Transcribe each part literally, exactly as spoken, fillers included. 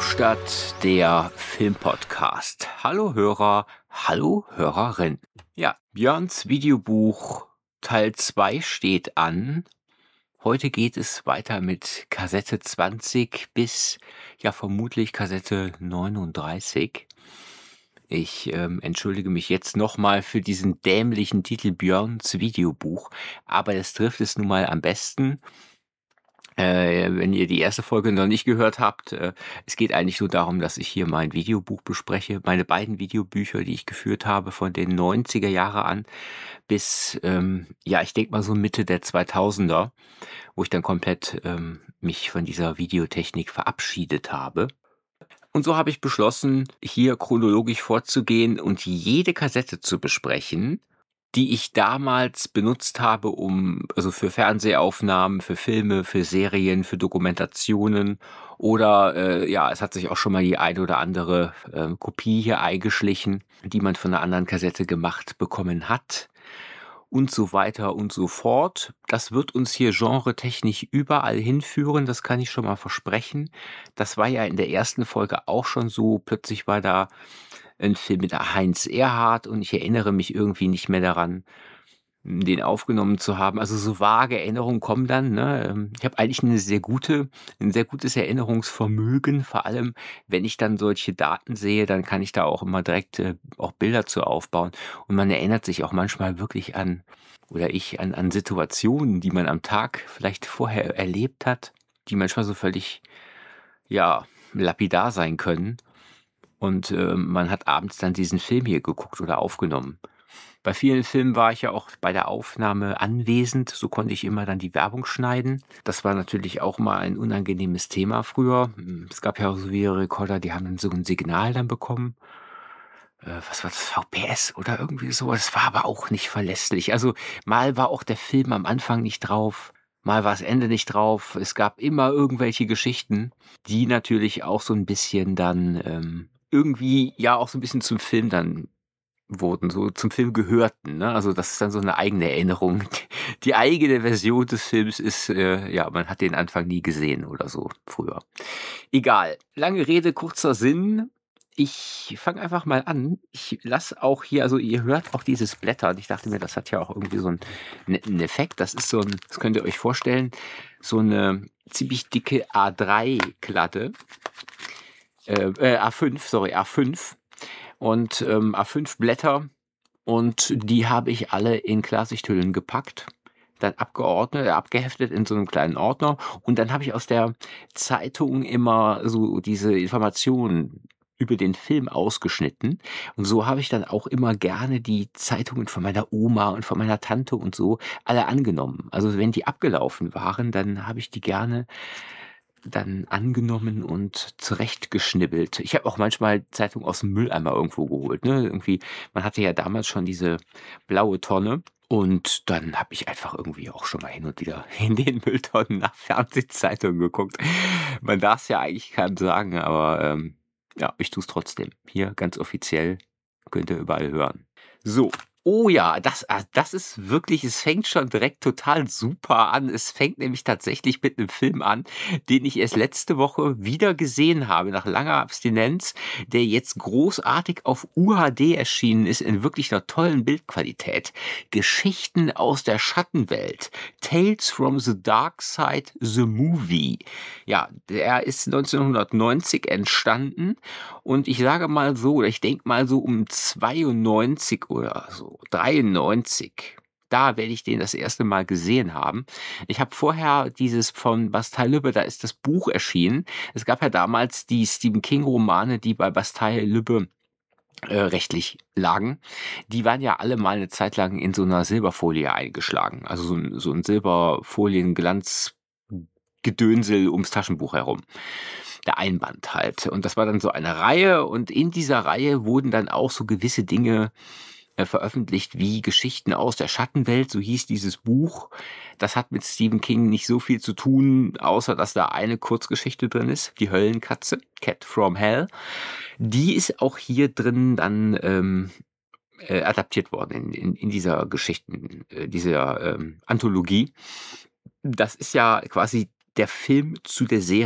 Filmstadt, der Filmpodcast. Hallo Hörer, hallo Hörerin. Ja, Björns Videobuch Teil zwei steht an. Heute geht es weiter mit Kassette zwanzig bis, ja vermutlich Kassette neununddreißig. Ich ähm, entschuldige mich jetzt nochmal für diesen dämlichen Titel Björns Videobuch, aber das trifft es nun mal am besten. Äh, wenn ihr die erste Folge noch nicht gehört habt, äh, es geht eigentlich nur darum, dass ich hier mein Videobuch bespreche, meine beiden Videobücher, die ich geführt habe, von den neunziger Jahre an bis, ähm, ja, ich denke mal so Mitte der zweitausender, wo ich dann komplett ähm, mich von dieser Videotechnik verabschiedet habe. Und so habe ich beschlossen, hier chronologisch vorzugehen und jede Kassette zu besprechen, die ich damals benutzt habe, um, also für Fernsehaufnahmen, für Filme, für Serien, für Dokumentationen oder, äh, ja, es hat sich auch schon mal die eine oder andere äh, Kopie hier eingeschlichen, die man von einer anderen Kassette gemacht bekommen hat und so weiter und so fort. Das wird uns hier genretechnisch überall hinführen, das kann ich schon mal versprechen. Das war ja in der ersten Folge auch schon so, plötzlich war da ein Film mit Heinz Erhardt und ich erinnere mich irgendwie nicht mehr daran, den aufgenommen zu haben. Also so vage Erinnerungen kommen dann, ne? Ähm, Ich habe eigentlich eine sehr gute, ein sehr gutes Erinnerungsvermögen, vor allem wenn ich dann solche Daten sehe, dann kann ich da auch immer direkt äh, auch Bilder zu aufbauen. Und man erinnert sich auch manchmal wirklich an, oder ich an, an Situationen, die man am Tag vielleicht vorher erlebt hat, die manchmal so völlig, ja, lapidar sein können. Und äh, man hat abends dann diesen Film hier geguckt oder aufgenommen. Bei vielen Filmen war ich ja auch bei der Aufnahme anwesend, so konnte ich immer dann die Werbung schneiden. Das war natürlich auch mal ein unangenehmes Thema früher. Es gab ja auch so Videorekorder, die haben dann so ein Signal dann bekommen. Äh, was war das? V P S oder irgendwie so. Das war aber auch nicht verlässlich. Also mal war auch der Film am Anfang nicht drauf, mal war das Ende nicht drauf. Es gab immer irgendwelche Geschichten, die natürlich auch so ein bisschen dann ähm, irgendwie ja auch so ein bisschen zum Film dann wurden, so zum Film gehörten, ne? Also das ist dann so eine eigene Erinnerung. Die eigene Version des Films ist, äh, ja, man hat den Anfang nie gesehen oder so früher. Egal. Lange Rede, kurzer Sinn. Ich fange einfach mal an. Ich lasse auch hier, also ihr hört auch dieses Blättern. Ich dachte mir, das hat ja auch irgendwie so einen netten Effekt. Das ist so ein, das könnt ihr euch vorstellen, so eine ziemlich dicke A drei Platte. Äh, äh, A fünf, sorry, A fünf. Und ähm, A fünf Blätter und die habe ich alle in Klarsichthüllen gepackt, dann abgeordnet, äh, abgeheftet in so einem kleinen Ordner und dann habe ich aus der Zeitung immer so diese Informationen über den Film ausgeschnitten und so habe ich dann auch immer gerne die Zeitungen von meiner Oma und von meiner Tante und so alle angenommen. Also wenn die abgelaufen waren, dann habe ich die gerne dann angenommen und zurechtgeschnibbelt. Ich habe auch manchmal Zeitung aus dem Mülleimer irgendwo geholt, ne? Irgendwie, man hatte ja damals schon diese blaue Tonne und dann habe ich einfach irgendwie auch schon mal hin und wieder in den Mülltonnen nach Fernsehzeitungen geguckt. Man darf's ja eigentlich keinem sagen, aber ähm, ja, ich tue es trotzdem. Hier ganz offiziell, könnt ihr überall hören. So. Oh ja, das, ah, das ist wirklich, es fängt schon direkt total super an. Es fängt nämlich tatsächlich mit einem Film an, den ich erst letzte Woche wieder gesehen habe, nach langer Abstinenz, der jetzt großartig auf U H D erschienen ist, in wirklich einer tollen Bildqualität. Geschichten aus der Schattenwelt. Tales from the Dark Side, the Movie. Ja, der ist neunzehnhundertneunzig entstanden und ich sage mal so, oder ich denke mal so um zweiundneunzig oder so, dreiundneunzig. Da werde ich den das erste Mal gesehen haben. Ich habe vorher dieses von Bastei-Lübbe, da ist das Buch erschienen. Es gab ja damals die Stephen King-Romane, die bei Bastei-Lübbe äh, rechtlich lagen. Die waren ja alle mal eine Zeit lang in so einer Silberfolie eingeschlagen. Also so ein, so ein Silberfolien-Glanz-Gedönsel ums Taschenbuch herum. Der Einband halt. Und das war dann so eine Reihe und in dieser Reihe wurden dann auch so gewisse Dinge äh, veröffentlicht wie Geschichten aus der Schattenwelt, so hieß dieses Buch. Das hat mit Stephen King nicht so viel zu tun, außer dass da eine Kurzgeschichte drin ist, die Höllenkatze, Cat from Hell. Die ist auch hier drin dann ähm, äh, adaptiert worden in, in, in dieser Geschichten, äh, dieser ähm, Anthologie. Das ist ja quasi der Film zu der Serie.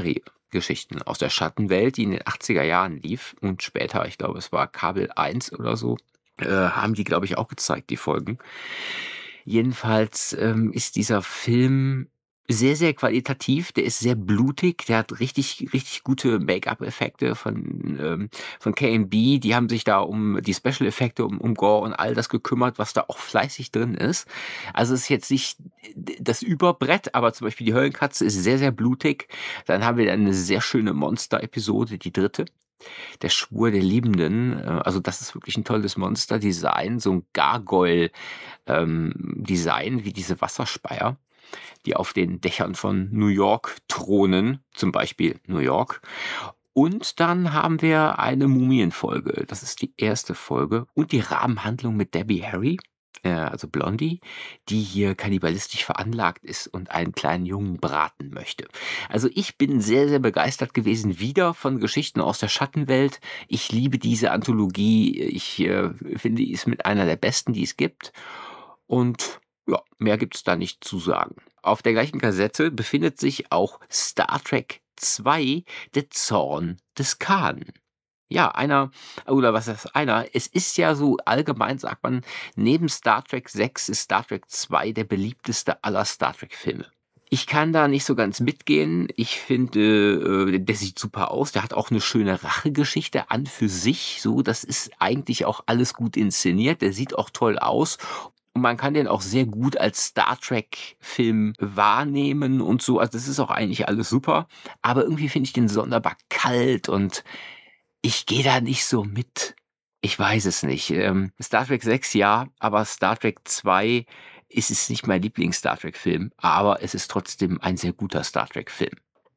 Geschichten aus der Schattenwelt, die in den achtziger Jahren lief und später, ich glaube, es war Kabel eins oder so, äh, haben die, glaube ich, auch gezeigt, die Folgen. Jedenfalls ähm, ist dieser Film sehr, sehr qualitativ. Der ist sehr blutig. Der hat richtig, richtig gute Make-up-Effekte von, ähm, von K and B. Die haben sich da um die Special-Effekte, um, um Gore und all das gekümmert, was da auch fleißig drin ist. Also es ist jetzt nicht das Überbrett, aber zum Beispiel die Höllenkatze ist sehr, sehr blutig. Dann haben wir dann eine sehr schöne Monster-Episode, die dritte. Der Schwur der Liebenden, äh, also das ist wirklich ein tolles Monster-Design, so ein Gargoyle-Design wie diese Wasserspeier, die auf den Dächern von New York thronen, zum Beispiel New York. Und dann haben wir eine Mumienfolge, das ist die erste Folge, und die Rahmenhandlung mit Debbie Harry, äh, also Blondie, die hier kannibalistisch veranlagt ist und einen kleinen Jungen braten möchte. Also ich bin sehr, sehr begeistert gewesen wieder von Geschichten aus der Schattenwelt. Ich liebe diese Anthologie. Ich äh, finde, die ist mit einer der besten, die es gibt. Und ja, mehr gibt's da nicht zu sagen. Auf der gleichen Kassette befindet sich auch Star Trek zwei, der Zorn des Khan. Ja, einer, oder was ist einer? Es ist ja so, allgemein sagt man, neben Star Trek sechs ist Star Trek zwei der beliebteste aller Star Trek-Filme. Ich kann da nicht so ganz mitgehen. Ich finde, äh, der sieht super aus. Der hat auch eine schöne Rachegeschichte an für sich. So, das ist eigentlich auch alles gut inszeniert. Der sieht auch toll aus. Und man kann den auch sehr gut als Star Trek-Film wahrnehmen und so. Also das ist auch eigentlich alles super. Aber irgendwie finde ich den sonderbar kalt und ich gehe da nicht so mit. Ich weiß es nicht. Ähm, Star Trek sechs ja, aber Star Trek zwei ist es nicht mein Lieblings-Star Trek-Film, aber es ist trotzdem ein sehr guter Star Trek-Film.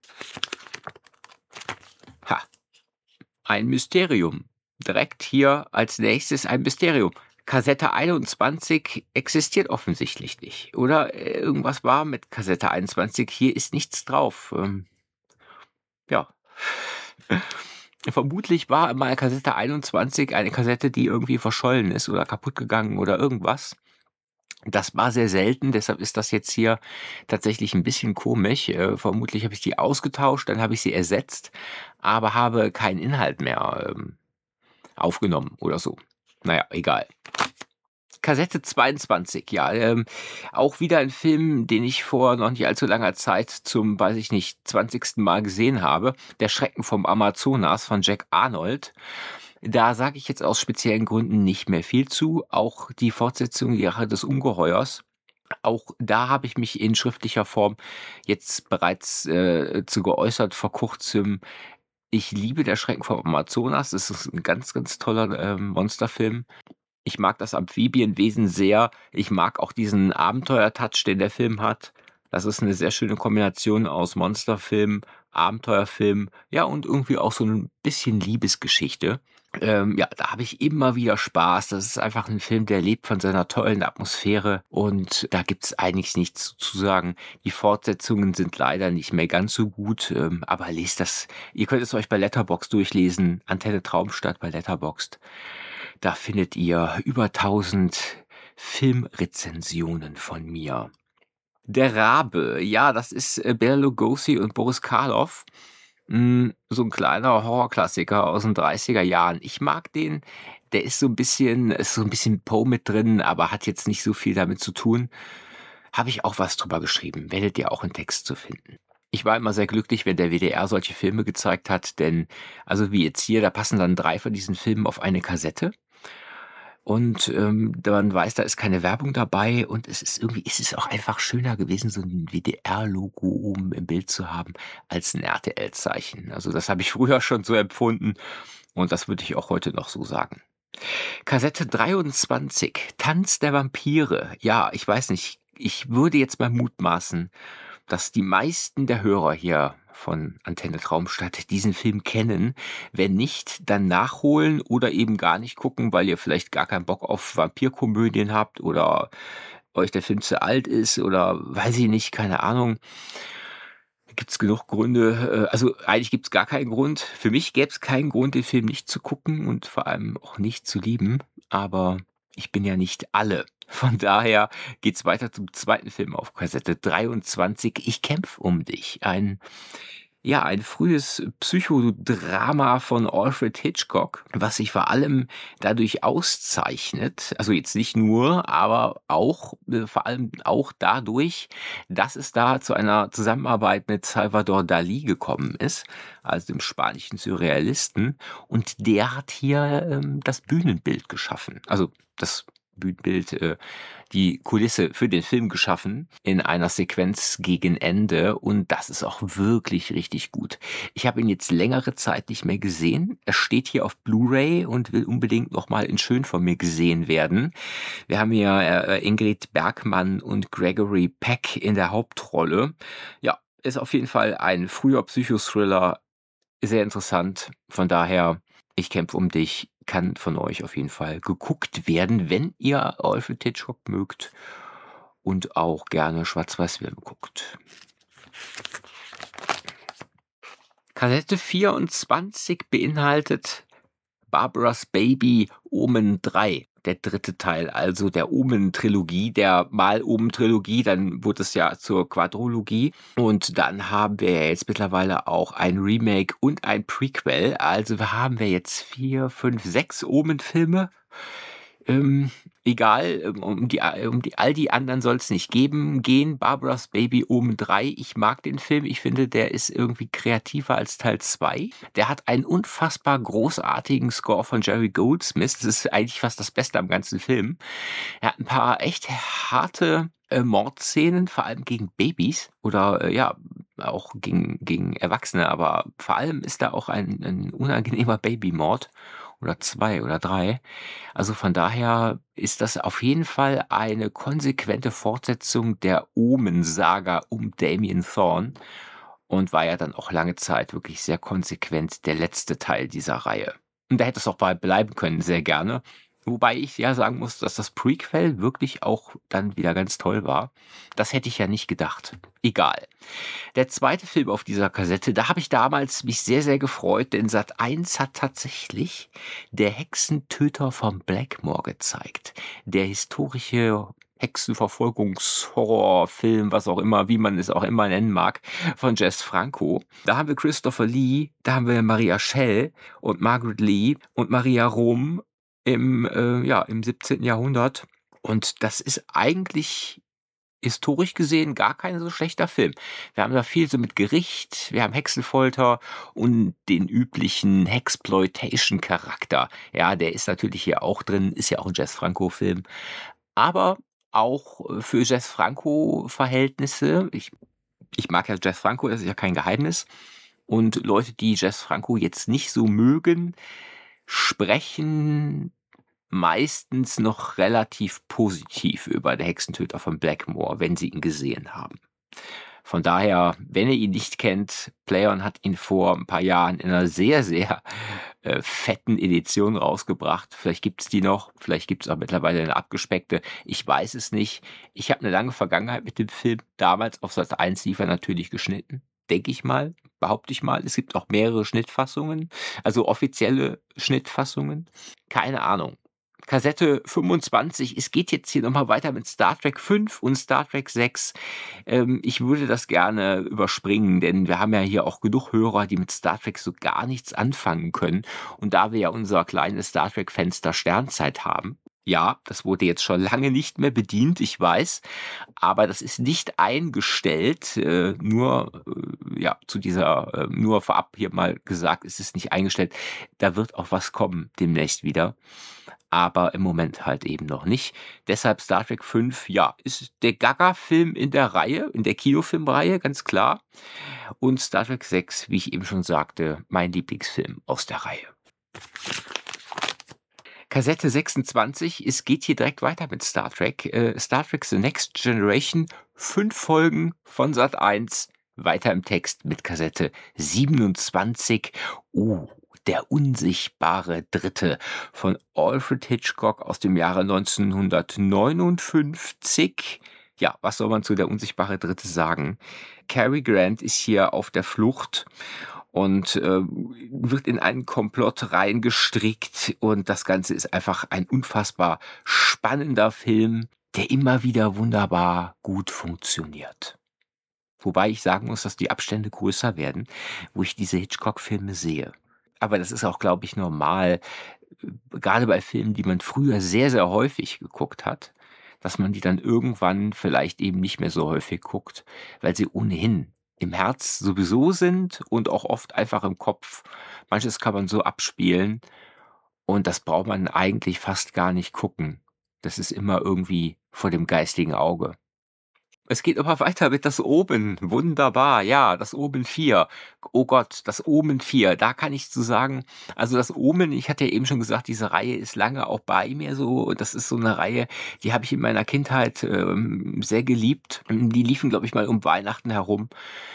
Ha, ein Mysterium. Direkt hier als nächstes ein Mysterium. Kassette einundzwanzig existiert offensichtlich nicht. Oder irgendwas war mit Kassette einundzwanzig. Hier ist nichts drauf. Ähm, ja. Vermutlich war mal Kassette einundzwanzig eine Kassette, die irgendwie verschollen ist oder kaputt gegangen oder irgendwas. Das war sehr selten, deshalb ist das jetzt hier tatsächlich ein bisschen komisch. Äh, vermutlich habe ich die ausgetauscht, dann habe ich sie ersetzt, aber habe keinen Inhalt mehr ähm, aufgenommen oder so. Naja, egal. Kassette zweiundzwanzig, ja, ähm, auch wieder ein Film, den ich vor noch nicht allzu langer Zeit zum, weiß ich nicht, zwanzigsten Mal gesehen habe. Der Schrecken vom Amazonas von Jack Arnold. Da sage ich jetzt aus speziellen Gründen nicht mehr viel zu. Auch die Fortsetzung Die Rache des Ungeheuers. Auch da habe ich mich in schriftlicher Form jetzt bereits äh, zu geäußert vor kurzem. Ich liebe Der Schrecken vom Amazonas. Das ist ein ganz, ganz toller äh, Monsterfilm. Ich mag das Amphibienwesen sehr. Ich mag auch diesen Abenteuer-Touch, den der Film hat. Das ist eine sehr schöne Kombination aus Monsterfilm, Abenteuerfilm, ja, und irgendwie auch so ein bisschen Liebesgeschichte. Ähm, ja, da habe ich immer wieder Spaß. Das ist einfach ein Film, der lebt von seiner tollen Atmosphäre und da gibt's eigentlich nichts zu sagen. Die Fortsetzungen sind leider nicht mehr ganz so gut, ähm, aber lest das. Ihr könnt es euch bei Letterboxd durchlesen. Antenne Traumstadt bei Letterboxd. Da findet ihr über tausend Filmrezensionen von mir. Der Rabe, ja, das ist äh, Bela Lugosi und Boris Karloff. Mm, so ein kleiner Horrorklassiker aus den dreißiger Jahren. Ich mag den. Der ist so ein bisschen, ist so ein bisschen Poe mit drin, aber hat jetzt nicht so viel damit zu tun. Habe ich auch was drüber geschrieben. Werdet ihr auch in Text zu finden. Ich war immer sehr glücklich, wenn der W D R solche Filme gezeigt hat, denn, also wie jetzt hier, da passen dann drei von diesen Filmen auf eine Kassette. Und ähm, man weiß, da ist keine Werbung dabei und es ist irgendwie, es ist auch einfach schöner gewesen, so ein W D R-Logo oben im Bild zu haben, als ein R T L-Zeichen. Also das habe ich früher schon so empfunden und das würde ich auch heute noch so sagen. Kassette dreiundzwanzig, Tanz der Vampire. Ja, ich weiß nicht, ich würde jetzt mal mutmaßen, dass die meisten der Hörer hier von Antenne Traumstadt diesen Film kennen. Wenn nicht, dann nachholen oder eben gar nicht gucken, weil ihr vielleicht gar keinen Bock auf Vampirkomödien habt oder euch der Film zu alt ist oder weiß ich nicht, keine Ahnung. Gibt's genug Gründe, äh, also eigentlich gibt's gar keinen Grund. Für mich gäbe es keinen Grund, den Film nicht zu gucken und vor allem auch nicht zu lieben, aber ich bin ja nicht alle. Von daher geht's weiter zum zweiten Film auf Kassette dreiundzwanzig. Ich kämpf um dich. Ein Ja, ein frühes Psychodrama von Alfred Hitchcock, was sich vor allem dadurch auszeichnet, also jetzt nicht nur, aber auch, äh, vor allem auch dadurch, dass es da zu einer Zusammenarbeit mit Salvador Dalí gekommen ist, also dem spanischen Surrealisten. Und der hat hier ähm, das Bühnenbild geschaffen. Also das Bühnenbild, äh, die Kulisse für den Film geschaffen in einer Sequenz gegen Ende und das ist auch wirklich richtig gut. Ich habe ihn jetzt längere Zeit nicht mehr gesehen. Er steht hier auf Blu-ray und will unbedingt noch mal in schön von mir gesehen werden. Wir haben hier äh, Ingrid Bergman und Gregory Peck in der Hauptrolle. Ja, ist auf jeden Fall ein früher Psychothriller, sehr interessant. Von daher, ich kämpfe um dich, kann von euch auf jeden Fall geguckt werden, wenn ihr Alfred Hitchcock mögt und auch gerne Schwarz-Weiß-Filme guckt. Kassette vierundzwanzig beinhaltet Barbara's Baby Omen drei. Der dritte Teil, also der Omen-Trilogie, der Mal-Omen-Trilogie, dann wurde es ja zur Quadrologie. Und dann haben wir jetzt mittlerweile auch ein Remake und ein Prequel. Also wir haben wir jetzt vier, fünf, sechs Omen-Filme. Ähm, egal, um die, um die, all die anderen soll es nicht geben, gehen. Barbara's Baby Omen drei. Ich mag den Film. Ich finde, der ist irgendwie kreativer als Teil zwei. Der hat einen unfassbar großartigen Score von Jerry Goldsmith. Das ist eigentlich fast das Beste am ganzen Film. Er hat ein paar echt harte äh, Mordszenen, vor allem gegen Babys oder äh, ja, auch gegen, gegen Erwachsene. Aber vor allem ist da auch ein, ein unangenehmer Babymord. Oder zwei oder drei. Also von daher ist das auf jeden Fall eine konsequente Fortsetzung der Omen-Saga um Damien Thorne und war ja dann auch lange Zeit wirklich sehr konsequent der letzte Teil dieser Reihe. Und da hätte es auch bei bleiben können, sehr gerne. Wobei ich ja sagen muss, dass das Prequel wirklich auch dann wieder ganz toll war. Das hätte ich ja nicht gedacht. Egal. Der zweite Film auf dieser Kassette, da habe ich damals mich sehr, sehr gefreut, denn Sat eins hat tatsächlich Der Hexentöter von Blackmore gezeigt. Der historische Hexenverfolgungshorrorfilm, was auch immer, wie man es auch immer nennen mag, von Jess Franco. Da haben wir Christopher Lee, da haben wir Maria Schell und Margaret Lee und Maria Rom im, äh, ja, im siebzehnten Jahrhundert. Und das ist eigentlich historisch gesehen gar kein so schlechter Film. Wir haben da viel so mit Gericht, wir haben Hexenfolter und den üblichen Hexploitation-Charakter. Ja, der ist natürlich hier auch drin, ist ja auch ein Jess Franco-Film. Aber auch für Jess Franco-Verhältnisse, ich, ich mag ja Jess Franco, das ist ja kein Geheimnis. Und Leute, die Jess Franco jetzt nicht so mögen, sprechen meistens noch relativ positiv über Der Hexentöter von Blackmore, wenn sie ihn gesehen haben. Von daher, wenn ihr ihn nicht kennt, Playon hat ihn vor ein paar Jahren in einer sehr, sehr äh, fetten Edition rausgebracht. Vielleicht gibt's die noch, vielleicht gibt's auch mittlerweile eine abgespeckte. Ich weiß es nicht. Ich habe eine lange Vergangenheit mit dem Film. Damals auf Sat eins lief er natürlich geschnitten. Denke ich mal, behaupte ich mal. Es gibt auch mehrere Schnittfassungen, also offizielle Schnittfassungen. Keine Ahnung. Kassette fünfundzwanzig. Es geht jetzt hier nochmal weiter mit Star Trek fünf und Star Trek sechs. Ähm, ich würde das gerne überspringen, denn wir haben ja hier auch genug Hörer, die mit Star Trek so gar nichts anfangen können. Und da wir ja unser kleines Star Trek-Fenster Sternzeit haben, ja, das wurde jetzt schon lange nicht mehr bedient, ich weiß, aber das ist nicht eingestellt, äh, nur äh, ja zu dieser, äh, nur vorab hier mal gesagt, es ist nicht eingestellt, da wird auch was kommen demnächst wieder, aber im Moment halt eben noch nicht. Deshalb Star Trek fünf, ja, ist der Gaga-Film in der Reihe, in der Kinofilmreihe, ganz klar. Und Star Trek sechs, wie ich eben schon sagte, mein Lieblingsfilm aus der Reihe. Kassette sechsundzwanzig, es geht hier direkt weiter mit Star Trek. Äh, Star Trek The Next Generation, fünf Folgen von Sat eins, weiter im Text mit Kassette siebenundzwanzig. Uh, Der unsichtbare Dritte von Alfred Hitchcock aus dem Jahre neunzehnhundertneunundfünfzig. Ja, was soll man zu Der unsichtbare Dritte sagen? Cary Grant ist hier auf der Flucht und äh, wird in einen Komplott reingestrickt und das Ganze ist einfach ein unfassbar spannender Film, der immer wieder wunderbar gut funktioniert. Wobei ich sagen muss, dass die Abstände größer werden, wo ich diese Hitchcock-Filme sehe. Aber das ist auch, glaube ich, normal, äh, grade bei Filmen, die man früher sehr, sehr häufig geguckt hat, dass man die dann irgendwann vielleicht eben nicht mehr so häufig guckt, weil sie ohnehin im Herz sowieso sind und auch oft einfach im Kopf. Manches kann man so abspielen und das braucht man eigentlich fast gar nicht gucken. Das ist immer irgendwie vor dem geistigen Auge. Es geht aber weiter mit Das Omen. Wunderbar, ja, Das Omen vier. Oh Gott, Das Omen vier. Da kann ich zu sagen, also Das Omen, ich hatte ja eben schon gesagt, diese Reihe ist lange auch bei mir so. Und das ist so eine Reihe, die habe ich in meiner Kindheit ähm, sehr geliebt. Die liefen, glaube ich, mal um Weihnachten herum.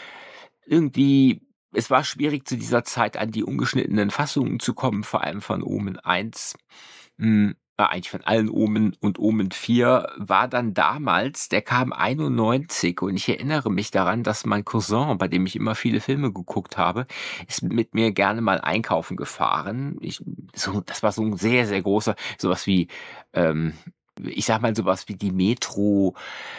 Irgendwie, es war schwierig zu dieser Zeit an die ungeschnittenen Fassungen zu kommen, vor allem von Omen eins. Hm, äh, eigentlich von allen Omen, und Omen vier war dann damals, der kam einundneunzig, und ich erinnere mich daran, dass mein Cousin, bei dem ich immer viele Filme geguckt habe, ist mit mir gerne mal einkaufen gefahren. Ich, so, das war so ein sehr, sehr großer, sowas wie, ähm, ich sag mal, sowas wie die Metro,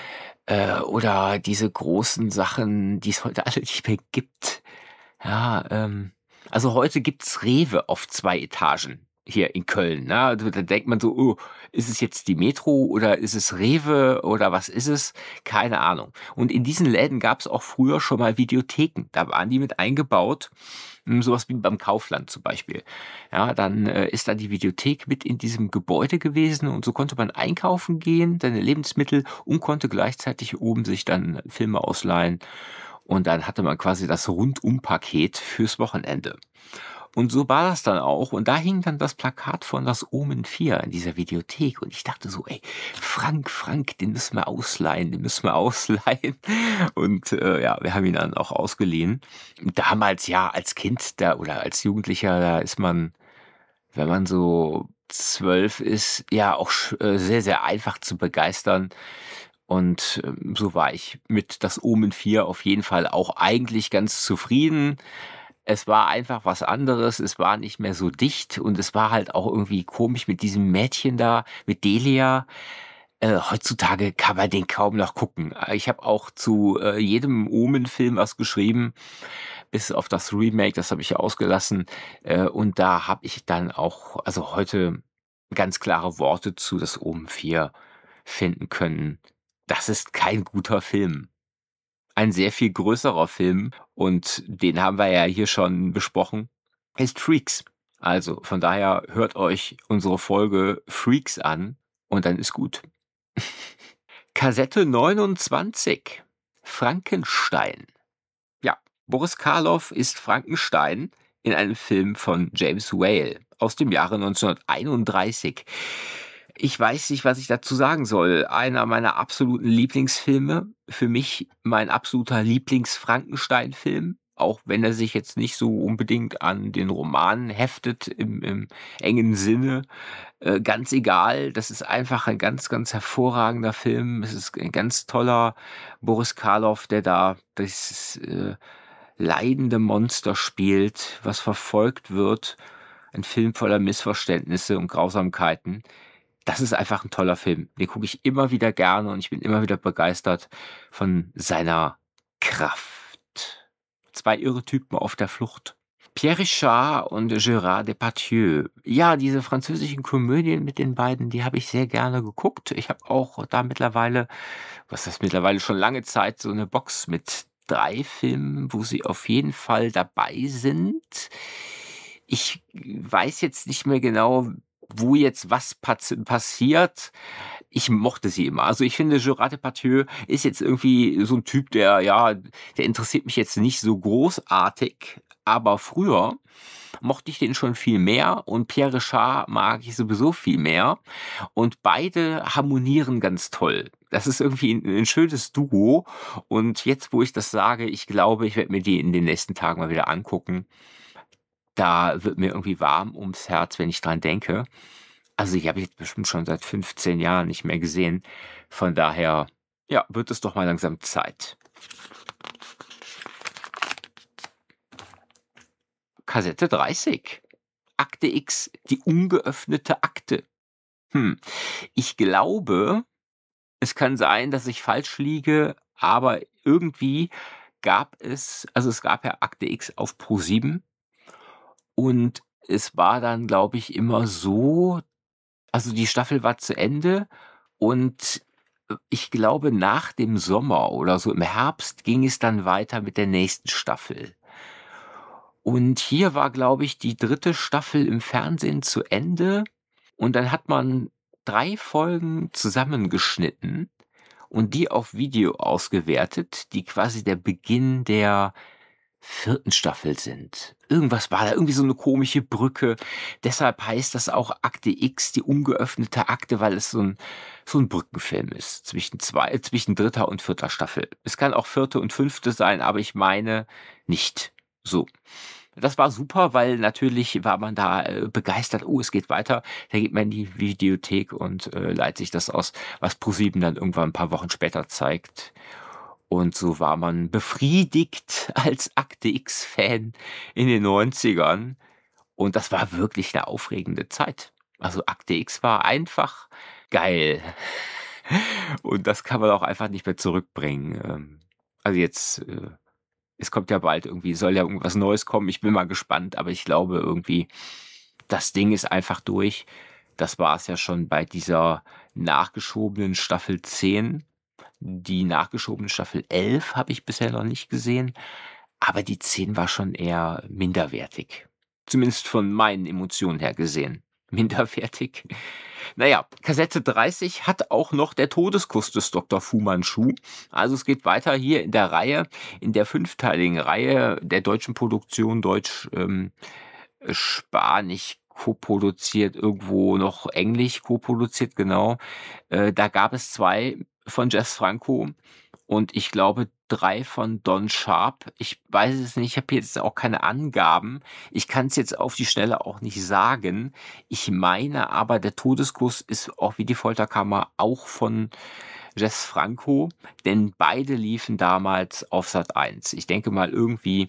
äh, oder diese großen Sachen, die es heute alle nicht mehr gibt. Ja, ähm, also heute gibt's Rewe auf zwei Etagen hier in Köln, ne? Also, da denkt man so: „Oh, ist es jetzt die Metro oder ist es Rewe oder was ist es?“ Keine Ahnung. Und in diesen Läden gab's auch früher schon mal Videotheken. Da waren die mit eingebaut, hm, so wie beim Kaufland zum Beispiel. Ja, dann, äh, ist da die Videothek mit in diesem Gebäude gewesen, und so konnte man einkaufen gehen, seine Lebensmittel, und konnte gleichzeitig oben sich dann Filme ausleihen. Und dann hatte man quasi das Rundumpaket fürs Wochenende. Und so war das dann auch. Und da hing dann das Plakat von Das Omen vier in dieser Videothek. Und ich dachte so: „Ey, Frank, Frank, den müssen wir ausleihen, den müssen wir ausleihen.“ Und, äh, ja, wir haben ihn dann auch ausgeliehen. Damals, ja, als Kind da oder als Jugendlicher, da ist man, wenn man so zwölf ist, ja auch sch äh, sehr, sehr einfach zu begeistern. Und, ähm, so war ich mit Das Omen vier auf jeden Fall auch eigentlich ganz zufrieden. Es war einfach was anderes, es war nicht mehr so dicht, und es war halt auch irgendwie komisch mit diesem Mädchen da, mit Delia. Äh, heutzutage kann man den kaum noch gucken. Äh, ich habe auch zu, äh, jedem Omen-Film was geschrieben, bis auf das Remake, das habe ich ja ausgelassen. Äh, und da habe ich dann auch, also heute, ganz klare Worte zu Das Omen vier finden können. Das ist kein guter Film. Ein sehr viel größerer Film, und den haben wir ja hier schon besprochen, ist Freaks. Also von daher hört euch unsere Folge Freaks an und dann ist gut. Kassette neunundzwanzig. Frankenstein. Ja, Boris Karloff ist Frankenstein in einem Film von James Whale aus dem Jahre neunzehnhunderteinunddreißig. Ich weiß nicht, was ich dazu sagen soll. Einer meiner absoluten Lieblingsfilme. Für mich mein absoluter Lieblings-Frankenstein-Film, auch wenn er sich jetzt nicht so unbedingt an den Roman heftet im, im engen Sinne. Äh, ganz egal, das ist einfach ein ganz, ganz hervorragender Film. Es ist ein ganz toller Boris Karloff, der da das äh, leidende Monster spielt, was verfolgt wird. Ein Film voller Missverständnisse und Grausamkeiten. Das ist einfach ein toller Film. Den gucke ich immer wieder gerne, und ich bin immer wieder begeistert von seiner Kraft. Zwei irre Typen auf der Flucht. Pierre Richard und Gérard Depardieu. Ja, diese französischen Komödien mit den beiden, die habe ich sehr gerne geguckt. Ich habe auch da mittlerweile, was heißt mittlerweile, schon lange Zeit so eine Box mit drei Filmen, wo sie auf jeden Fall dabei sind. Ich weiß jetzt nicht mehr genau, wo jetzt was paz passiert. Ich mochte sie immer. Also, ich finde, Gérard Depardieu ist jetzt irgendwie so ein Typ, der, ja, der interessiert mich jetzt nicht so großartig, aber früher mochte ich den schon viel mehr, und Pierre Richard mag ich sowieso viel mehr, und beide harmonieren ganz toll. Das ist irgendwie ein 'n schönes Duo, und jetzt, wo ich das sage, ich glaube, ich werde mir die in den nächsten Tagen mal wieder angucken. Da wird mir irgendwie warm ums Herz, wenn ich dran denke. Also, die habe ich jetzt bestimmt schon seit fünfzehn Jahren nicht mehr gesehen. Von daher, ja, wird es doch mal langsam Zeit. Kassette dreißig. Akte X, die ungeöffnete Akte. Hm, ich glaube, es kann sein, dass ich falsch liege, aber irgendwie gab es also, es gab ja Akte X auf ProSieben und es war dann, glaube ich, immer so also, die Staffel war zu Ende und, äh, ich glaube, nach dem Sommer oder so im Herbst ging es dann weiter mit der nächsten Staffel. Und hier war, glaube ich, die dritte Staffel im Fernsehen zu Ende und dann hat man drei Folgen zusammengeschnitten und die auf Video ausgewertet, die quasi der Beginn der vierten Staffel sind. Irgendwas war da, irgendwie so 'ne komische Brücke. Deshalb heißt das auch Akte X, die ungeöffnete Akte, weil es so 'n so 'n Brückenfilm ist zwischen zwei zwischen dritter und vierter Staffel. Es kann auch vierte und fünfte sein, aber ich meine nicht. So. Das war super, weil natürlich war man da, äh, begeistert: „Oh, es geht weiter.“ Da geht man in die Videothek und, äh, leiht sich das aus, was ProSieben dann irgendwann 'n paar Wochen später zeigt. Und so war man befriedigt als Akte X-Fan in den Neunzigern und das war wirklich 'ne aufregende Zeit. Also, Akte X war einfach geil. Und das kann man auch einfach nicht mehr zurückbringen. Ähm, also, jetzt, äh es kommt ja bald irgendwie soll ja irgendwas Neues kommen. Ich bin mal gespannt, aber ich glaube irgendwie, das Ding ist einfach durch. Das war's ja schon bei dieser nachgeschobenen Staffel zehn. Die nachgeschobene Staffel elf habe ich bisher noch nicht gesehen, aber die zehn war schon eher minderwertig. Zumindest von meinen Emotionen her gesehen. Minderwertig. Na ja, Kassette dreißig hat auch noch Der Todeskuss des Doktor Fu Manchu. Also, es geht weiter hier in der Reihe, in der fünfteiligen Reihe der deutschen Produktion, deutsch, ähm, äh, spanisch koproduziert, irgendwo noch englisch koproduziert, genau. Äh, da gab es zwei von Jess Franco und ich glaube drei von Don Sharp. Ich weiß es nicht, ich habe jetzt auch keine Angaben. Ich kann's jetzt auf die Schnelle auch nicht sagen. Ich meine aber, Der Todeskuss ist auch wie Die Folterkammer auch von Jess Franco, denn beide liefen damals auf Sat eins. Ich denke mal, irgendwie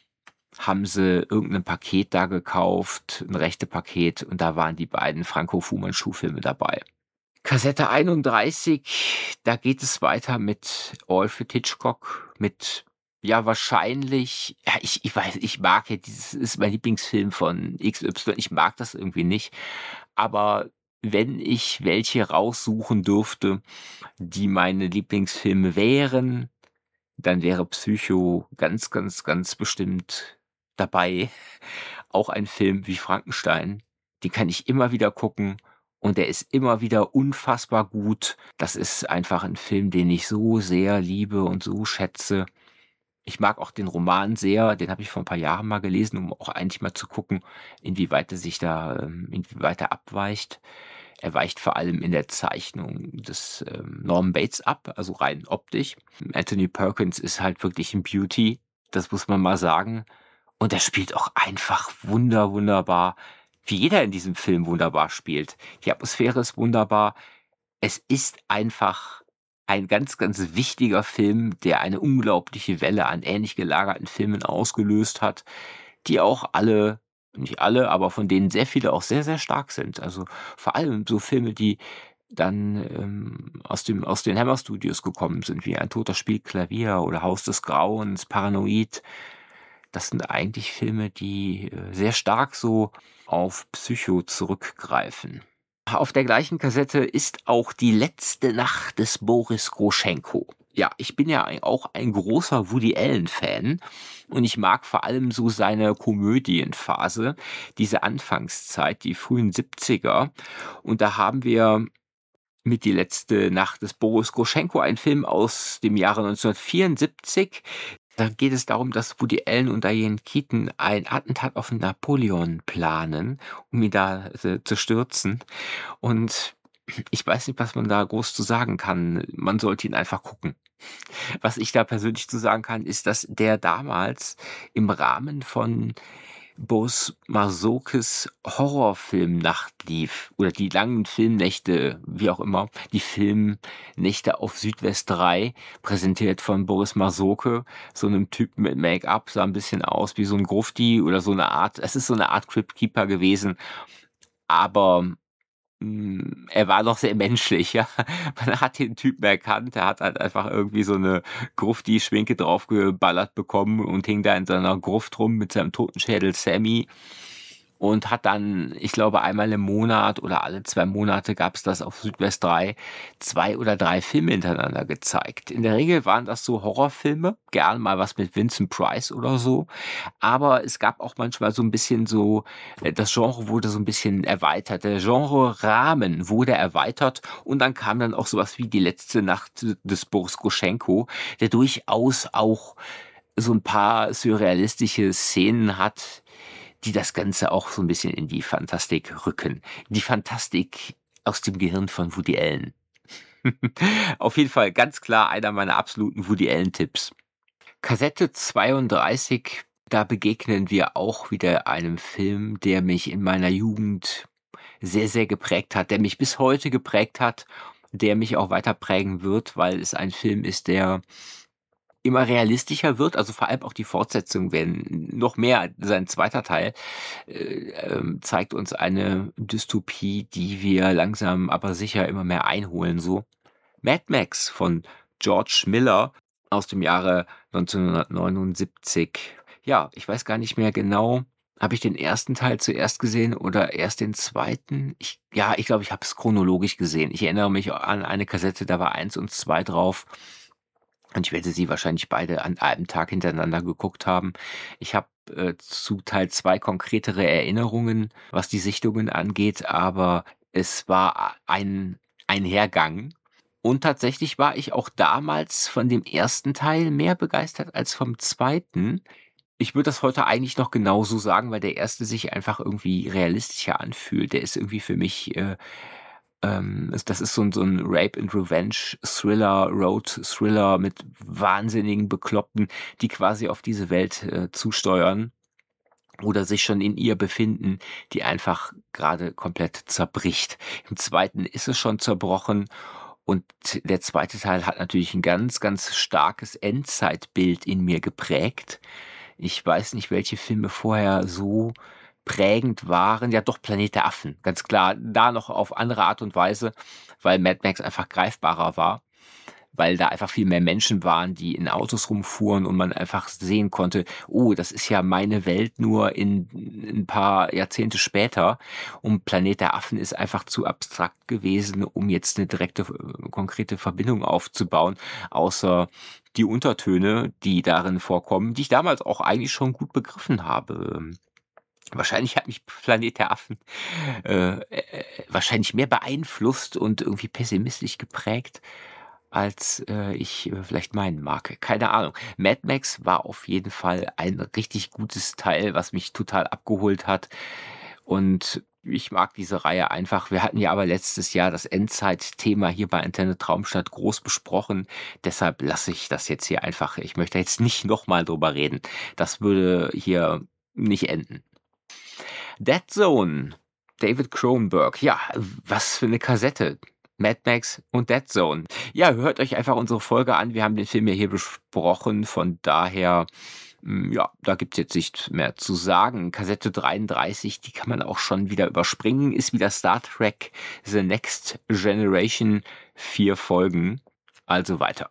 haben sie irgend 'nen Paket da gekauft, 'n Rechtepaket und da waren die beiden Franco Fu Manchu-Filme dabei. Kassette einunddreißig, da geht es weiter mit Alfred Hitchcock, mit ja, wahrscheinlich ja, ich ich weiß ich mag ja dieses ist mein Lieblingsfilm von X Y. Ich mag das irgendwie nicht. Aber wenn ich welche raussuchen dürfte, die meine Lieblingsfilme wären, dann wäre Psycho ganz, ganz, ganz bestimmt dabei. Auch ein Film wie Frankenstein, den kann ich immer wieder gucken und der ist immer wieder unfassbar gut. Das ist einfach 'n Film, den ich so sehr liebe und so schätze. Ich mag auch den Roman sehr, den habe ich vor 'n paar Jahren mal gelesen, um auch eigentlich mal zu gucken, inwieweit er sich da ähm, inwieweit er abweicht. Er weicht vor allem in der Zeichnung des, ähm, Norman Bates ab, also rein optisch. Anthony Perkins ist halt wirklich 'n Beauty, das muss man mal sagen. Und er spielt auch einfach wunder wunderbar, wie jeder in diesem Film wunderbar spielt. Die Atmosphäre ist wunderbar. Es ist einfach ein ganz, ganz wichtiger Film, der eine unglaubliche Welle an ähnlich gelagerten Filmen ausgelöst hat, die auch alle nicht alle, aber von denen sehr viele auch sehr, sehr stark sind. Also, vor allem so Filme, die dann, ähm, aus dem aus den Hammer Studios gekommen sind, wie Ein Toter spielt Klavier oder Haus des Grauens, Paranoid. Das sind eigentlich Filme, die, äh, sehr stark so auf Psycho zurückgreifen. Auf der gleichen Kassette ist auch Die letzte Nacht des Boris Groschenko. Ja, ich bin ja ei auch ein großer Woody-Allen-Fan und ich mag vor allem so seine Komödienphase, diese Anfangszeit, die frühen Siebziger. Und da haben wir mit Die letzte Nacht des Boris Groschenko einen Film aus dem Jahre neunzehnhundertvierundsiebzig. Da geht es darum, dass Woody Allen und Diane Keaton ein Attentat auf Napoleon planen, um ihn da, äh, zu stürzen. Und ich weiß nicht, was man da groß zu sagen kann. Man sollte ihn einfach gucken. Was ich da persönlich zu sagen kann, ist, dass der damals im Rahmen von Boris Masokes Horrorfilmnacht lief oder die langen Filmnächte, wie auch immer, die Filmnächte auf Südwest drei, präsentiert von Boris Masoke, so 'nem Typen mit Make-up, sah 'n bisschen aus wie so 'n Grufti oder so 'ne Art es ist so 'ne Art Crypt Keeper gewesen, aber hm, er war noch sehr menschlich, ja. Man hat den Typen erkannt, er hat halt einfach irgendwie so 'ne Grufti-Schminke draufgeballert bekommen und hing da in seiner Gruft rum mit seinem Totenschädel Sammy und hat dann, ich glaube, einmal im Monat oder alle zwei Monate gab's das auf Südwest drei, zwei oder drei Filme hintereinander gezeigt. In der Regel waren das so Horrorfilme, gern mal was mit Vincent Price oder so, aber es gab auch manchmal so 'n bisschen so äh, das Genre wurde so 'n bisschen erweitert. Der Genrerahmen wurde erweitert und dann kam dann auch so was wie Die letzte Nacht des Boris Gruschenko, der durchaus auch so 'n paar surrealistische Szenen hat, die das Ganze auch so 'n bisschen in die Fantastik rücken. Die Fantastik aus dem Gehirn von Woody Allen. Auf jeden Fall ganz klar einer meiner absoluten Woody Allen-Tipps. Kassette zweiunddreißig, da begegnen wir auch wieder einem Film, der mich in meiner Jugend sehr, sehr geprägt hat, der mich bis heute geprägt hat, der mich auch weiter prägen wird, weil es ein Film ist, der immer realistischer wird, also vor allem auch die Fortsetzungen werden noch mehr sein zweiter Teil, äh, ähm, zeigt uns eine Dystopie, die wir langsam aber sicher immer mehr einholen so. Mad Max von George Miller aus dem Jahre neunzehnhundertneunundsiebzig. Ja, ich weiß gar nicht mehr genau, habe ich den ersten Teil zuerst gesehen oder erst den zweiten? Ich ja, ich glaube, ich habe es chronologisch gesehen. Ich erinnere mich an eine Kassette, da war eins und zwei drauf und ich werde sie wahrscheinlich beide an einem Tag hintereinander geguckt haben. Ich habe, äh, zu Teil zwei konkretere Erinnerungen, was die Sichtungen angeht, aber es war a ein ein Hergang und tatsächlich war ich auch damals von dem ersten Teil mehr begeistert als vom zweiten. Ich würde das heute eigentlich noch genauso sagen, weil der erste sich einfach irgendwie realistischer anfühlt. Der ist irgendwie für mich, äh, ähm ist das ist so 'n so 'n Rape and Revenge Thriller, Road Thriller mit wahnsinnigen Bekloppten, die quasi auf diese Welt, äh, zusteuern oder sich schon in ihr befinden, die einfach grade komplett zerbricht. Im zweiten ist es schon zerbrochen und der zweite Teil hat natürlich 'n ganz, ganz starkes Endzeitbild in mir geprägt. Ich weiß nicht, welche Filme vorher so prägend waren. Ja doch, Planet der Affen, ganz klar. Da noch auf andere Art und Weise, weil Mad Max einfach greifbarer war, weil da einfach viel mehr Menschen waren, die in Autos rumfuhren und man einfach sehen konnte: „Oh, das ist ja meine Welt nur in 'n paar Jahrzehnte später.“ Und Planet der Affen ist einfach zu abstrakt gewesen, um jetzt 'ne direkte, äh, konkrete Verbindung aufzubauen, außer die Untertöne, die darin vorkommen, die ich damals auch eigentlich schon gut begriffen habe. Ähm, wahrscheinlich hat mich Planet der Affen, äh, äh, wahrscheinlich mehr beeinflusst und irgendwie pessimistisch geprägt, als, äh, ich, äh, vielleicht meinen mag. Keine Ahnung. Mad Max war auf jeden Fall ein richtig gutes Teil, was mich total abgeholt hat und ich mag diese Reihe einfach. Wir hatten ja aber letztes Jahr das Endzeitthema hier bei Antenne Traumstadt groß besprochen, deshalb lasse ich das jetzt hier einfach. Ich möchte jetzt nicht noch mal drüber reden. Das würde hier nicht enden. Dead Zone, David Cronenberg. Ja, was für 'ne Kassette. Mad Max und Dead Zone. Ja, hört euch einfach unsere Folge an. Wir haben den Film ja hier besprochen, von daher, hm, ja, da gibt's jetzt nichts mehr zu sagen. Kassette dreiunddreißig, die kann man auch schon wieder überspringen, ist wieder Star Trek The Next Generation, vier Folgen, also weiter.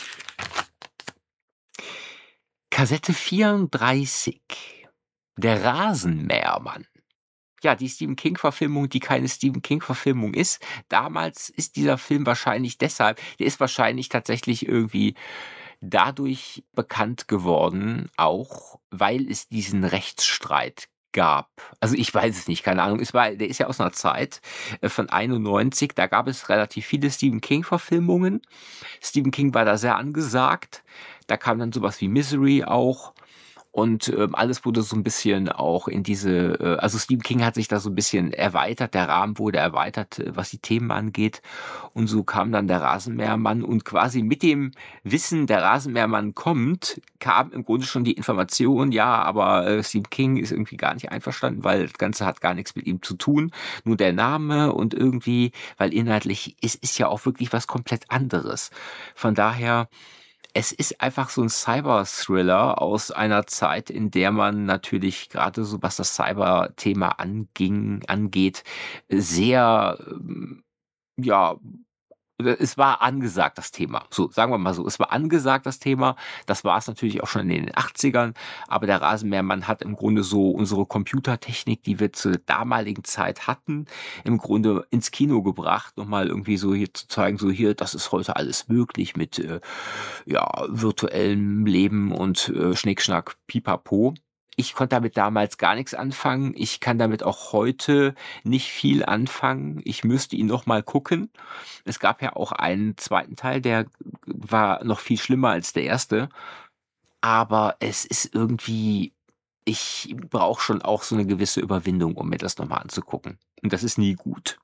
Kassette vierunddreißig, Der Rasenmähermann. Ja, die Stephen-King-Verfilmung, die keine Stephen-King-Verfilmung ist. Damals ist dieser Film wahrscheinlich deshalb der ist wahrscheinlich tatsächlich irgendwie dadurch bekannt geworden, auch weil es diesen Rechtsstreit gab. Also, ich weiß es nicht, keine Ahnung. Es war der ist ja aus 'ner Zeit, äh, von einundneunzig, da gab es relativ viele Stephen-King-Verfilmungen. Stephen King war da sehr angesagt. Da kam dann so was wie Misery auch und, ähm, alles wurde so 'n bisschen auch in diese äh, also, Stephen King hat sich da so 'n bisschen erweitert. Der Rahmen wurde erweitert, äh, was die Themen angeht und so kam dann Der Rasenmähermann und quasi mit dem Wissen, Der Rasenmähermann kommt, kam im Grunde schon die Information: „Ja, aber, äh, Stephen King ist irgendwie gar nicht einverstanden, weil das Ganze hat gar nix mit ihm zu tun. Nur der Name und irgendwie weil inhaltlich es ist ja auch wirklich was komplett anderes.“ Von daher Es ist einfach so 'n Cyber-Thriller aus einer Zeit, in der man natürlich grade so, was das Cyber-Thema anging angeht, sehr, ähm, ja, äh, es war angesagt, das Thema. So, sagen wir mal so, es war angesagt, das Thema. Das war's natürlich auch schon in den Achtzigern, aber der Rasenmähermann hat im Grunde so unsere Computertechnik, die wir zur damaligen Zeit hatten, im Grunde ins Kino gebracht, um mal irgendwie so hier zu zeigen, so: „Hier, das ist heute alles möglich mit, äh, ja, virtuellem Leben und, äh, Schnick, Schnack, Pipapo." Ich konnte damit damals gar nix anfangen. Ich kann damit auch heute nicht viel anfangen. Ich müsste ihn noch mal gucken. Es gab ja auch einen zweiten Teil, der war noch viel schlimmer als der erste. Aber es ist irgendwie ich brauche schon auch so 'ne gewisse Überwindung, um mir das noch mal anzugucken. Und das ist nie gut.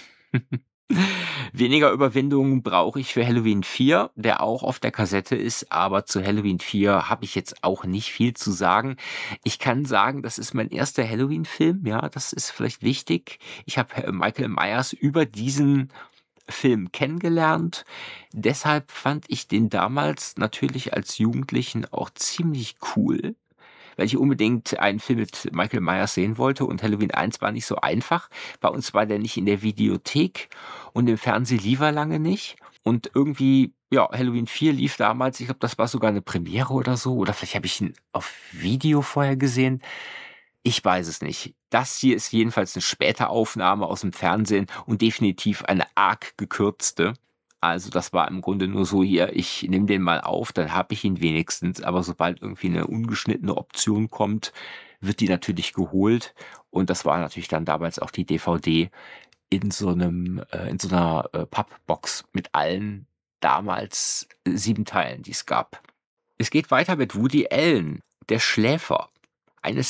Weniger Überwindung brauche ich für Halloween vier, der auch auf der Kassette ist, aber zu Halloween vier habe ich jetzt auch nicht viel zu sagen. Ich kann sagen, das ist mein erster Halloween-Film, ja, das ist vielleicht wichtig. Ich habe, äh, Michael Myers über diesen Film kennengelernt. Deshalb fand ich den damals natürlich als Jugendlichen auch ziemlich cool, weil ich unbedingt einen Film mit Michael Myers sehen wollte und Halloween eins war nicht so einfach. Bei uns war der nicht in der Videothek und im Fernsehen lief er lange nicht. Und irgendwie, ja, Halloween vier lief damals, ich glaube, das war sogar 'ne Premiere oder so, oder vielleicht habe ich ihn auf Video vorher gesehen. Ich weiß es nicht. Das hier ist jedenfalls 'ne Späteraufnahme aus'm Fernsehen und definitiv eine arg gekürzte. Also, das war im Grunde nur so: „Hier, ich nehme den mal auf, dann habe ich ihn wenigstens." Aber sobald irgendwie 'ne ungeschnittene Option kommt, wird die natürlich geholt. Und das war natürlich dann damals auch die D V D in so 'nem äh, in so 'ner, äh, Pappbox mit allen damals sieben Teilen, die es gab. Es geht weiter mit Woody Allen, Der Schläfer. Eine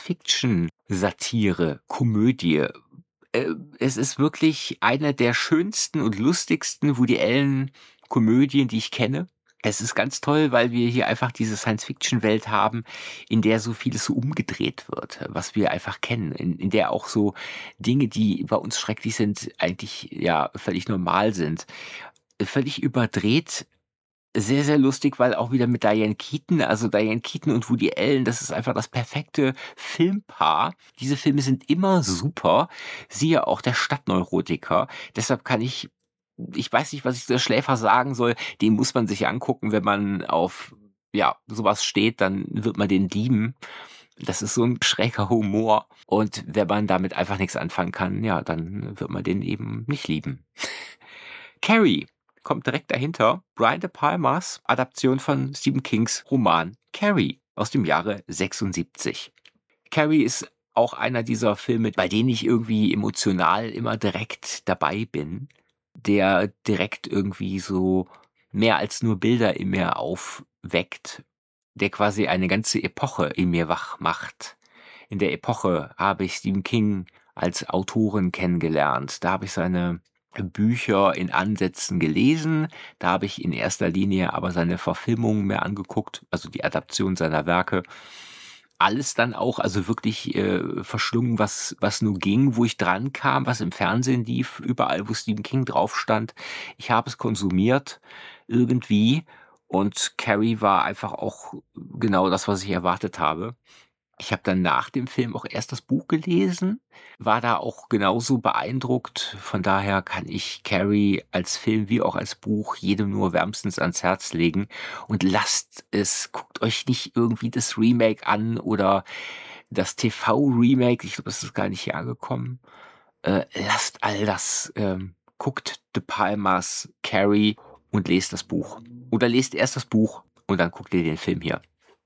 Science-Fiction-Satire, Komödie. Äh, es ist wirklich eine der schönsten und lustigsten Woody-Allen-Komödien, die ich kenne. Es ist ganz toll, weil wir hier einfach diese Science-Fiction-Welt haben, in der so vieles so umgedreht wird, was wir einfach kennen, in in der auch so Dinge, die bei uns schrecklich sind, eigentlich, ja, völlig normal sind. Völlig überdreht, sehr, sehr lustig, weil auch wieder mit Diane Keaton, also Diane Keaton und Woody Allen, das ist einfach das perfekte Filmpaar. Diese Filme sind immer super, siehe auch Der Stadtneurotiker. Deshalb kann ich ich weiß nicht, was ich zu Der Schläfer sagen soll. Den muss man sich angucken, wenn man auf, ja, so was steht, dann wird man den lieben. Das ist so 'n schräger Humor. Und wenn man damit einfach nix anfangen kann, ja, dann wird man den eben nicht lieben. Carrie kommt direkt dahinter. Brian De Palmas Adaption von Stephen Kings Roman Carrie aus dem Jahre sechsundsiebzig. Carrie ist auch einer dieser Filme, bei denen ich irgendwie emotional immer direkt dabei bin, der direkt irgendwie so mehr als nur Bilder in mir aufweckt, der quasi eine ganze Epoche in mir wach macht. In der Epoche habe ich Stephen King als Autoren kennengelernt. Da habe ich seine Bücher in Ansätzen gelesen. Da habe ich in erster Linie aber seine Verfilmungen mir angeguckt, also die Adaption seiner Werke. Alles dann auch, also wirklich, äh, verschlungen, was was nur ging, wo ich drankam, was im Fernsehen lief, überall, wo Stephen King drauf stand. Ich habe es konsumiert irgendwie und Carrie war einfach auch genau das, was ich erwartet habe. Ich habe dann nach dem Film auch erst das Buch gelesen, war da auch genauso beeindruckt. Von daher kann ich Carrie als Film wie auch als Buch jedem nur wärmstens ans Herz legen. Und lasst es guckt euch nicht irgendwie das Remake an oder das T V-Remake. Ich glaube, das ist gar nicht hier angekommen. Äh, lasst all das, ähm, guckt De Palmas Carrie und lest das Buch. Oder lest erst das Buch und dann guckt ihr den Film hier.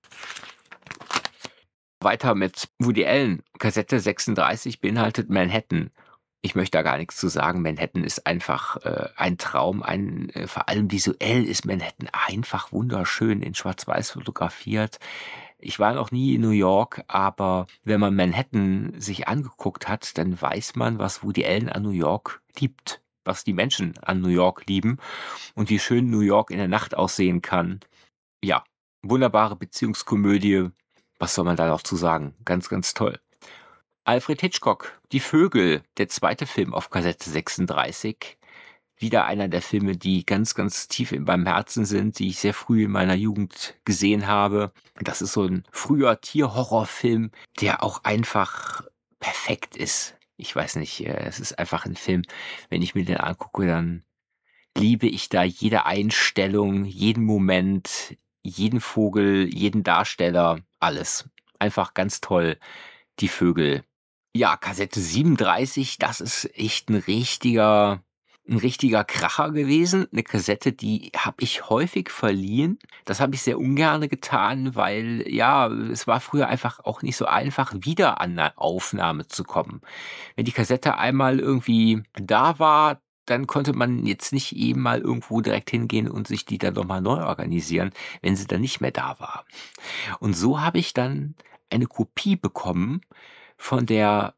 Weiter mit Woody Allen. Kassette sechsunddreißig beinhaltet Manhattan. Ich möchte da gar nix zu sagen. Manhattan ist einfach, äh, ein Traum. Ein äh, vor allem visuell ist Manhattan einfach wunderschön in Schwarz-Weiß fotografiert. Ich war noch nie in New York, aber wenn man Manhattan sich angeguckt hat, dann weiß man, was Woody Allen an New York liebt, was die Menschen an New York lieben und wie schön New York in der Nacht aussehen kann. Ja, wunderbare Beziehungskomödie. Was soll man da noch zu sagen? Ganz, ganz toll. Alfred Hitchcock, Die Vögel, der zweite Film auf Kassette sechsunddreißig. wieder einer der Filme, die ganz, ganz tief in meinem Herzen sind, die ich sehr früh in meiner Jugend gesehen habe. Das ist so ein früher Tierhorrorfilm, der auch einfach perfekt ist. Ich weiß nicht, äh, es ist einfach ein Film, wenn ich mir den angucke, dann liebe ich da jede Einstellung, jeden Moment, jeden Vogel, jeden Darsteller, alles. Einfach ganz toll, die Vögel. Ja, Kassette siebenunddreißig, das ist echt ein richtiger 'n richtiger Kracher gewesen. 'Ne Kassette, die habe ich häufig verliehen. Das habe ich sehr ungerne getan, weil, ja, es war früher einfach auch nicht so einfach, wieder an 'ne Aufnahme zu kommen. Wenn die Kassette einmal irgendwie da war, dann konnte man jetzt nicht eben mal irgendwo direkt hingehen und sich die dann noch mal neu organisieren, wenn sie dann nicht mehr da war. Und so habe ich dann eine Kopie bekommen von der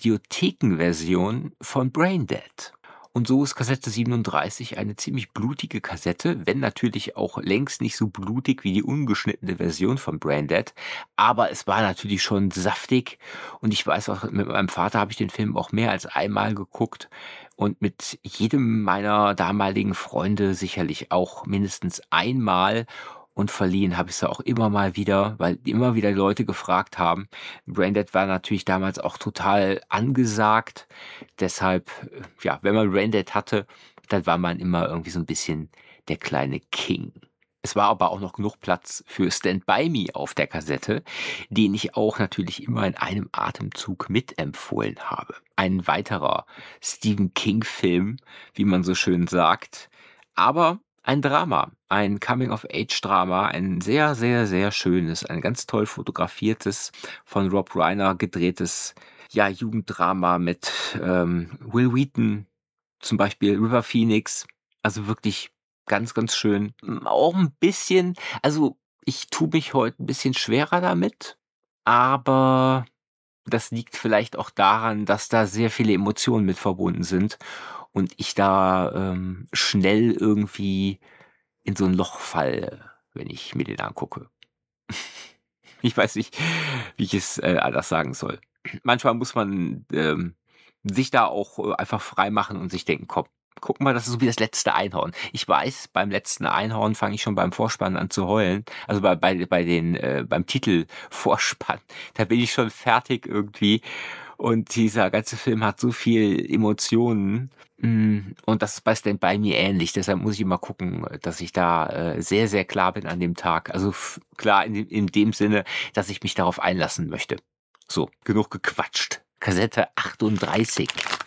Videothekenversion von Braindead. Und so ist Kassette siebenunddreißig eine ziemlich blutige Kassette, wenn natürlich auch längst nicht so blutig wie die ungeschnittene Version von Braindead. Aber es war natürlich schon saftig. Und ich weiß auch, mit meinem Vater habe ich den Film auch mehr als einmal geguckt. Und mit jedem meiner damaligen Freunde sicherlich auch mindestens einmal. Und verliehen habe ich sie auch immer mal wieder, weil immer wieder Leute gefragt haben. Braindead war natürlich damals auch total angesagt. Deshalb, äh, ja, wenn man Braindead hatte, dann war man immer irgendwie so ein bisschen der kleine King. Es war aber auch noch genug Platz für Stand By Me auf der Kassette, den ich auch natürlich immer in einem Atemzug mitempfohlen habe. Ein weiterer Stephen King-Film, wie man so schön sagt. Aber ein Drama, ein Coming-of-Age-Drama, ein sehr, sehr, sehr schönes, ein ganz toll fotografiertes, von Rob Reiner gedrehtes, ja, Jugenddrama mit ähm, Will Wheaton, zum Beispiel River Phoenix. Also wirklich ganz, ganz schön. M, Auch ein bisschen, also ich tue mich heute ein bisschen schwerer damit, aber das liegt vielleicht auch daran, dass da sehr viele Emotionen mit verbunden sind und ich da ähm, schnell irgendwie in so ein Loch falle, wenn ich mir den angucke. Ich weiß nicht, wie ich es äh, anders sagen soll. Manchmal muss man ähm, sich da auch äh, einfach frei machen und sich denken, komm, guck mal, das ist so wie das letzte Einhorn. Ich weiß, beim letzten Einhorn fange ich schon beim Vorspann an zu heulen. Also bei, bei, bei den, äh, beim Titelvorspann. Da bin ich schon fertig irgendwie. Und dieser ganze Film hat so viel Emotionen. Mm, Und das ist bei Stand By Me ähnlich. Deshalb muss ich immer gucken, dass ich da äh, sehr, sehr klar bin an dem Tag. Also f- klar in, dem- in dem Sinne, dass ich mich darauf einlassen möchte. So, genug gequatscht. Kassette achtunddreißig.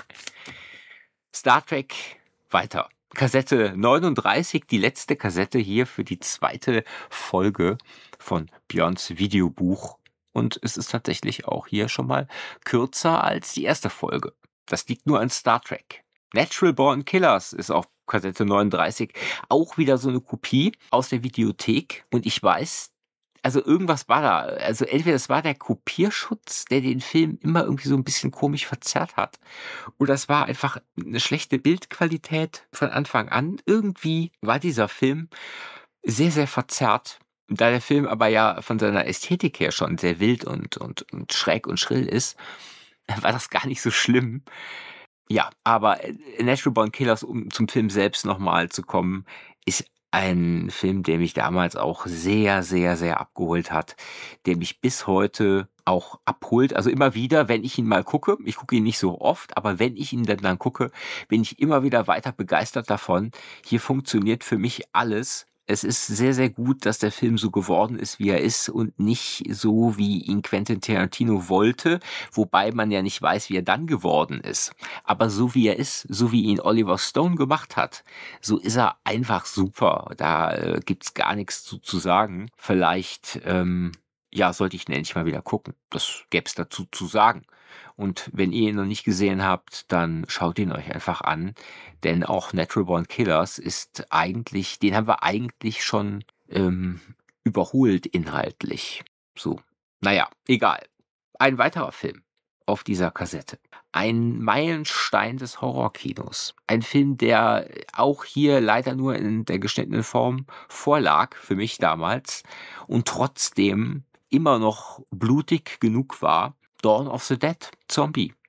Star Trek weiter. Kassette neununddreißig, die letzte Kassette hier für die zweite Folge von Björns Videobuch. Und es ist tatsächlich auch hier schon mal kürzer als die erste Folge. Das liegt nur an Star Trek. Natural Born Killers ist auf Kassette neununddreißig auch wieder so eine Kopie aus der Videothek. Und ich weiß, also irgendwas war da. Also entweder es war der Kopierschutz, der den Film immer irgendwie so ein bisschen komisch verzerrt hat. Oder es war einfach eine schlechte Bildqualität von Anfang an. Irgendwie war dieser Film sehr, sehr verzerrt. Da der Film aber ja von seiner Ästhetik her schon sehr wild und und und schräg und schrill ist, war das gar nicht so schlimm. Ja, aber, äh, Natural Born Killers, um zum Film selbst noch mal zu kommen, ist ein Film, der mich damals auch sehr, sehr, sehr abgeholt hat, der mich bis heute auch abholt. Also immer wieder, wenn ich ihn mal gucke, ich gucke ihn nicht so oft, aber wenn ich ihn dann dann gucke, bin ich immer wieder weiter begeistert davon. Hier funktioniert für mich alles. Es ist sehr, sehr gut, dass der Film so geworden ist, wie er ist und nicht so, wie ihn Quentin Tarantino wollte, wobei man ja nicht weiß, wie er dann geworden ist. Aber so wie er ist, so wie ihn Oliver Stone gemacht hat, so ist er einfach super. Da äh, gibt's gar nichts zu, zu sagen. Vielleicht, ähm, ja, sollte ich ihn endlich mal wieder gucken. Das gäbe es dazu zu sagen. Und wenn ihr ihn noch nicht gesehen habt, dann schaut ihn euch einfach an. Denn auch Natural Born Killers ist eigentlich, den haben wir eigentlich schon ähm, überholt inhaltlich. So, naja, egal. Ein weiterer Film auf dieser Kassette. Ein Meilenstein des Horrorkinos. Ein Film, der auch hier leider nur in der geschnittenen Form vorlag, für mich damals, und trotzdem immer noch blutig genug war. Dawn of the Dead, Zombie.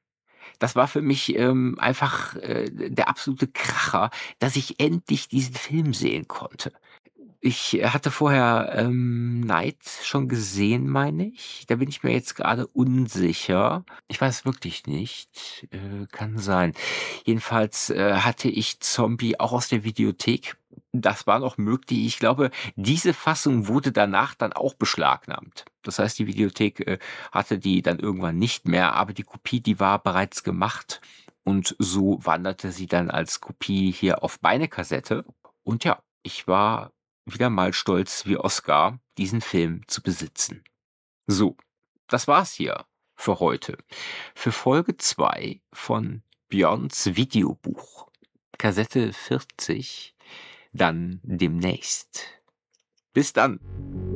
das war für mich, ähm, einfach, äh, der absolute Kracher, dass ich endlich diesen Film sehen konnte. Ich hatte vorher, ähm, Night schon gesehen, meine ich. Da bin ich mir jetzt gerade unsicher. Ich weiß wirklich nicht. Äh, kann sein. Jedenfalls, äh, hatte ich Zombie auch aus der Videothek. Das war noch möglich. Ich glaube, diese Fassung wurde danach dann auch beschlagnahmt. Das heißt, die Videothek, äh, hatte die dann irgendwann nicht mehr, aber die Kopie, die war bereits gemacht und so wanderte sie dann als Kopie hier auf meine Kassette. Und ja, ich war wieder mal stolz wie Oskar, diesen Film zu besitzen. So, das war's hier für heute. Für Folge zwei von Björns Videobuch. Kassette vierzig, dann demnächst. Bis dann.